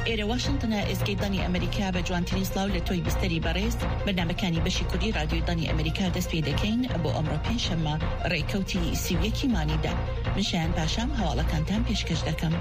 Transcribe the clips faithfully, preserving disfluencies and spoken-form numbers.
ئێرە واشنگتنە ئێسکەی دانی ئەمریکا بە جوانترین سڵاو لە تۆی بستەری بەڕێز بەرنامەکانی بەشی کوردی رادیۆی دانی ئەمریکا دەست پێ دەکەین بۆ ئەمڕۆ پێنجشەممە ڕێکەوتی سی و یەکی مانیدا. من شایان پاشام هەواڵەکانتان پێشکەش دەکەم.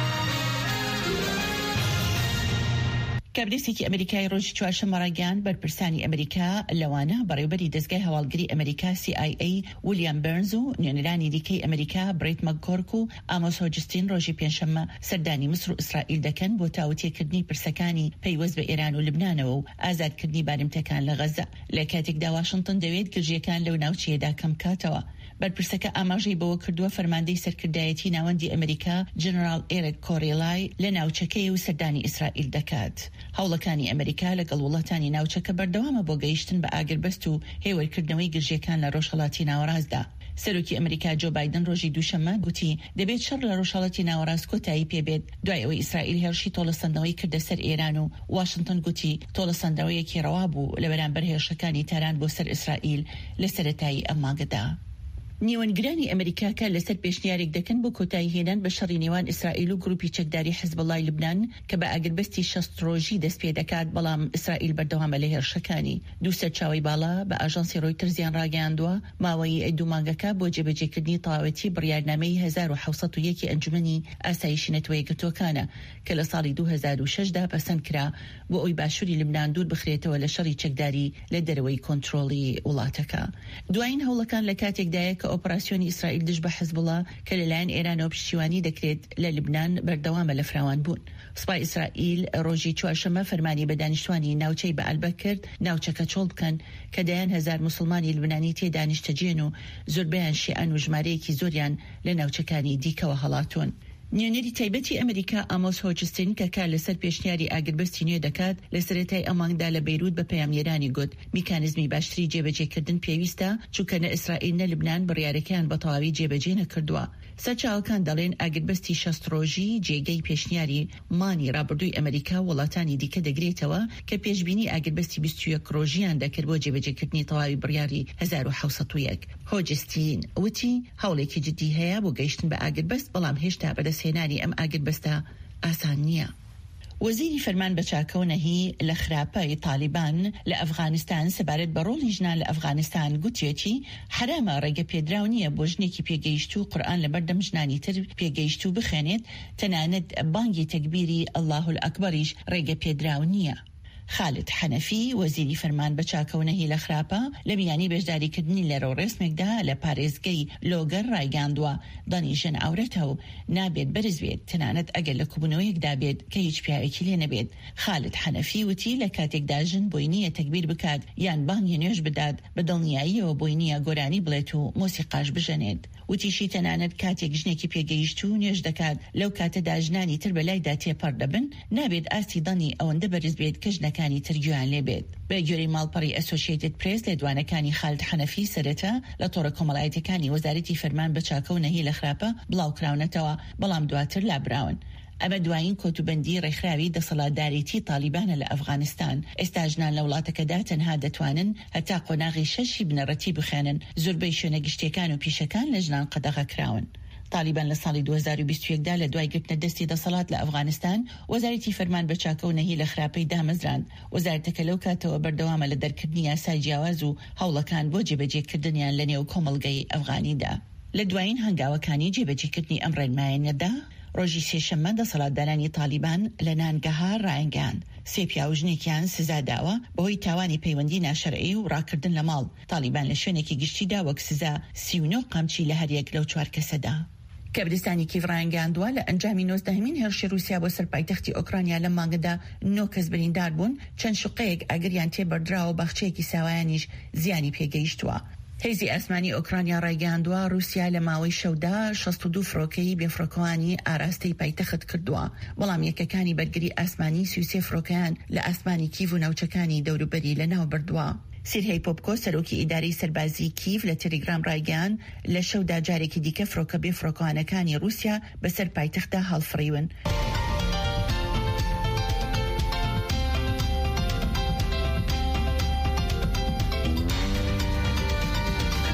کابرێسێکی ئەمریکای ڕۆژی چوارشەممە ڕایگەیاند بەرپرسانی ئەمریکا لەوانە بەڕێوەبەری دەستگای هەواڵگری ئەمریکا سی آی ئەی ویلیام بەرنز و نوێنەرانی دیکەی ئەمریکا بریت مەککۆرک و ئامۆس هۆجستین ڕۆژی پێنجشەممە سەردانی مسر و ئیسرائیل دەکەن بۆ تاوتێکردنی پرسەکانی پەیوەست بە ئێران و لبنانەوە و ئازادکردنی بارمتەکان لە غەزە. لە کاتێکدا واشنگتن دەوێت گرژیەکان لەو ناوچەیەدا کەم بکاتەوە. بەرپرسەکە ئاماژەی بەوە کردووە فەرماندەی سەرکردایەتی ناوەندی ئەمریکا جنرال ئێرک کۆڕێلای لە ناوچەکەی و سەردانی ئیسرائیل دەکات. هەوڵەکانی ئەمریکا لەگەڵ وڵاتانی ناوچەکە بەردەوامە بۆ گەیشتن بە ئاگربەست و هێوەرکردنەوەی گرژیەکان لە ڕۆژهەڵاتی ناوەڕاستدا. سەرۆکی ئەمریکا جۆ بایدن ڕۆژی دووشەممە گوتی دەبێت شەڕ لە ڕۆژهەڵاتی ناوەڕاست کۆتایی پێبێت دوای ئەوەی ئیسرائیل هێرشی تۆڵەسەندنەوەی کردە سەر ئێران و واشنگتن گوتی تۆڵەسەندنەوەیەکی ڕەوا بوو لە بەرامبەر هێرشەکانی تاران بۆ سەر ئیسرائیل لە سەرەتایی ئەم مانگەدا. نیوەنگرانی ئەمریکا کە لەسەر پێشنیارێک دەکەن بۆ کۆتایی هێنان بە شەڕی نێوان ئیسرائیل و گروپی چەکداری حیزبڵای لبنان کە بە ئاگربەستی شەست ڕۆژی دەست پێ دەکات، بەڵام ئیسرائیل بەردەوامە لە هێرشەکانی. دوو سەرچاوەی باڵا بە ئاژانسی ڕۆیترزیان ڕاگەیاندووە ماوەی دوو مانگەکە بۆ جێبەجێکردنی تەواوەتی بڕیارنامەی هەزار و حەوسەد و یەک ئەنجومەنی ئاسایشی نەتەوەی یەکگرتووەکانە کە لە ساڵی دوو هەزار و شەشدا پەسەند کرا بۆ ئەوی باشووری لبنان دوور بخرێتەوە لە شەڕی چەکداری لە دەرەوەی کۆنتڕۆڵی وڵاتەکە. دوایین هەوڵەکان لە کاتێکدایە کە ئۆپراسیۆنی ئیسرائیل دژ بە حیزبڵا کە لەلایەن ئێرانەوە پشتیوانی دەکرێت لە لبنان بەردەوامە لە فراوان بوون. سوپای ئیسرائیل ڕۆژی چوارشەممە فەرمانی بە دانیشتوانی ناوچەی بە ئەلبە کرد ناوچەکە چۆڵ بکەن کە دەیان هەزار موسڵمانی لبنانی تێ دانیشتەجێن و زۆربیان شیعەن و ژمارەیەکی زۆریان لە ناوچەکانی دیکەوە هەڵاتون. نوێنەری تایبەتی ئەمریکا ئامۆس هۆجستین کە کار لەسەر پێشنیاری ئاگربەستی نوێ دەکات لە سەرەتای ئەمانگدا لە بەیروت بە پەیامێرانی گوت میکانیزمی باشتری جێبەجێکردن پێویستە چونکە نە ئیسرائیل نە لبنان بڕیارەکەیان بە تەواوی جێبەجێ نەکردووە. سەرچاوەکان دەڵێن ئاگربەستی شەست ڕۆژی جێگەی پێشنیاری مانی ڕابردووی ئەمریکا وڵاتانی دیکە دەگرێتەوە کە پێشبینی ئاگربەستی بیست و یەک ڕۆژیان دەکرد بۆ جێبەجێکردنی تەواوی بڕیاری هەزار و حەوسەد و یەک. هۆجستین وتی هەوڵێکی جدی هەیە بۆ گەیشتن بە ئاگربەست، بەڵام هێشتا بەدەستهێنانی ئەم ئاگربەستە ئاسان نییە. وەزیری فەرمان بە چاکەونەهی لە خراپەی تالیبان لە ئەفغانستان سەبارەت بە ڕۆڵی ژنان لە ئەفغانستان گوتێتی حرامە ڕێگە پێدراو نییە بۆ ژنێکی پێگەیشت و قورئان لە بەردەم ژنانی تر پێگەیشت و بخێنێت، تەنانەت بانگی تەکبیری ئەڵڵاهو ئەکبەریش ڕێگە پێدراو نییە. خالد حەنەفی وەزیری فەرمان بە چاکەونەهی لە خراپە لە میانی بێژداریکردنی لە ڕۆڕێسمێکدا لە پارێزگەی لۆگەر ڕایگەاندووە دانی ژن ئاورەتە و نابێت بەرز بێت، تەنانەت ئەگەر لە کوبوونەوەیەکدا بێت کە هیچ پیاوێکی لێ نەبێت. خالد حەنەفی وتی لە کاتێکدا ژن بۆی نییە تەکبیر بکات یان بانگی نوێژ بدات بە دڵنیاییەوە بۆی نییە گۆرانی بڵێت و مۆسیقاش بژەنێت. وتیشی تەنانەت کاتێک ژنێکی پێگەیشت و نوێژ دەکات لەو کاتەدا ژنانی تر بەلایدا تێپەڕ دەبن، نابێت ئاستی دەنی ئەوەندە بەرز بێت کە ژنەکانی ترگیان لێ بێت. بە گوێرەی ماڵپەڕی ئەسۆسیێتد پرێس لێدوانەکانی خالد حەنەفی سەرەتا لە تۆڕە کۆمەڵایەتەکانی وەزارەتی فەرمان بە چاکەونەهی لە خراپە بڵاوکراونەتەوە، بەڵام دواتر لابراون. ئەمە دوایین کۆتوبەندی ڕێکخراوی دەسەڵاتدارێتی تالیبانە لە ئەفغانستان. ئێستا ژنان لە وڵاتەکەدا تەنها دەتوانن هەتا قۆناغی شەشی بنەڕەتی بخێنن. زۆربەی شوێنە گشتیەکان و پیشەکان لە ژنان قەدەغە کراون. تالیبان لە ساڵی دوو هەزار و بیست و یەکدا لە دوای گرتنە دەستی دەسەڵات لە ئەفغانستان وەزارەتی فەرمان بە چاکەونەهی لە خراپەی دامەزراند. وەزارەتەکە لەو کاتەوە بەردەوامە لە دەرکردنی یاسای جیاواز و هەوڵەکان بۆ جێبەجێکردنیان لە نێو کۆمەڵگەی ئەفغانیدا. لە دوایین هەنگاوەکانی جێبەجێکردنی ئەم ڕێنمایەنەدا ڕۆژی سێشەممە دەسەڵاتدارانی تالیبان لە نانگەها ڕایگەیاند سێ پیاوژنێکیان سزا داوە بەهۆی تاوانی پەیوەندی ناشەرعی و ڕاکردن لە ماڵ. تالیبان لە شوێنێکی گشتیدا وەک سزا سی و نۆ قامچی لە هەریەک لەو چوار کەسەدا. کەبرستانی کیڤ ڕایگەاندووە لە ئەنجامی نۆزدەهەمین هێرشی رووسیا بۆ سەر پایتەختی ئۆکرانیا لە مانگەدا نۆ کەس بریندار بوون، چەند شوقەیەک ئاگریان تێبەردراوە و بەخچەیەکی ساوایانیش زیانی پێگەیشتووە. هێزی ئاسمانی ئۆکرانیا ڕایگەاندووە رووسیا لە ماوەی شەودا شەست و دوو فڕۆکەی بێفڕۆکەوانی ئاراستەی پایتەخت کردووە، بەڵام یەکەکانی بەرگری ئاسمانی سی و سێ فڕۆکەیان لە ئاسمانی کیڤ و ناوچەکانی دەوروبەری لەناو بردووە. سیرهەی پۆپکۆ سەرۆکی ئیدارەی سەربازی کیڤ لە تەلەگرام ڕایگەیاند لە شەودا جارێکی دیکە فڕۆکە بێفڕۆکەوانەکانی رووسیا بەسەر پایتەختدا هەڵفڕیون.